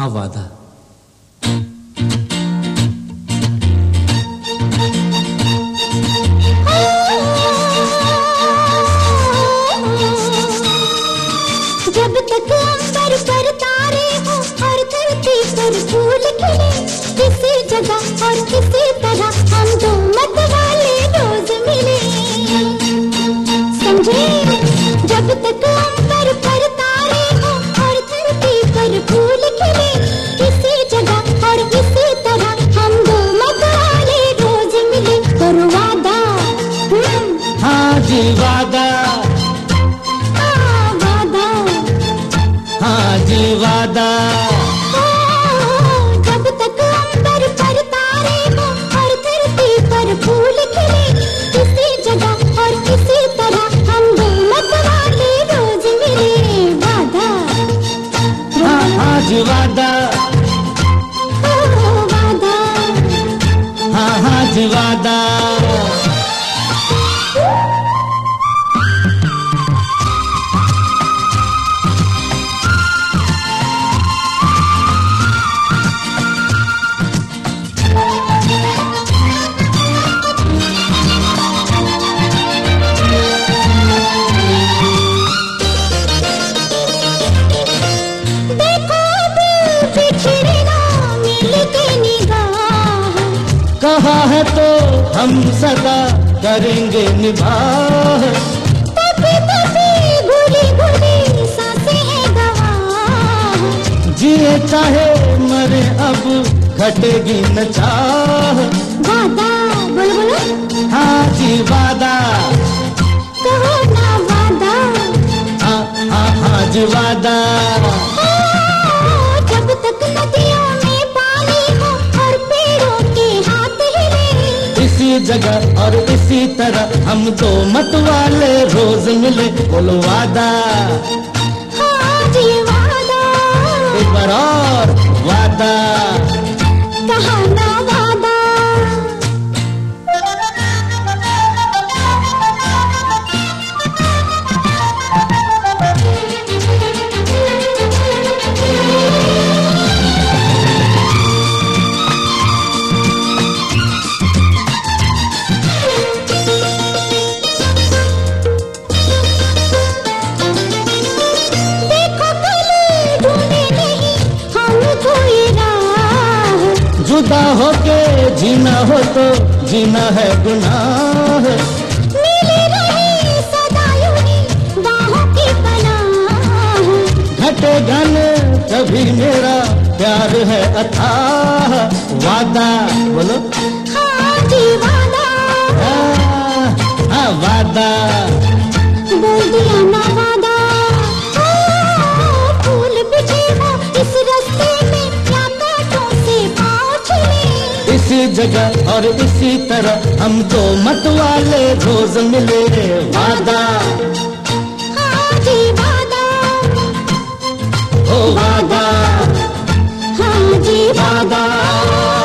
हाँ वादा। जब तक अंबर पर तारे हो और धरती पर फूल खिले, किसी जगह और किसी तरह हम दो मत वाले रोज मिले, समझे? जब तक अंबर पर तारे हो और धरती पर फूल खिले, किसी जगह और किसी तरह हम दो मत वाले रोज मिले। करो वादा, हाँ जी वादा, हाँ जी वादा। जब तक अंबर पर तारे हो और धरती पर फूल खिले, किसी जगह और किसी तरह हम दो मत वाले रोज मिले। वादा, हाँ जी वादा, वादा, हाँ जी वादा। कहा है तो हम सदा करेंगे निभाह, तभी तभी भूली भूली सांसें हैं गवाह, जिए चाहे मरे अब घटेगी न चाह। वादा, बोलो बोलो, हाँ जी वादा, कहो ना वादा, हाँ जी वादा। जब तक नदियों में पानी हो और पेड़ों के हाथ हिले, इसी जगह और इसी तरह हम दो मत वाले रोज मिले। बोलो वादा, हाँ जी वादा, एक बार और वादा, कहा ना वादा। जुदा होके जीना हो तो जीना है गुनाह, मिली रही सदा यूं बाहों की पनाह, घटेगा न कभी मेरा प्यार है अथाह। वादा, बोलो, हाँ जी वादा, हाँ वादा, बोल दिया ना वादा। फूल बिछे हो इस रास्ते में, क्या कांटों से पाँव छिले, इसी जगह और इसी तरह हम दो मत वाले रोज मिले। वादा, हाँ जी वादा, ओ वादा, हाँ जी वादा।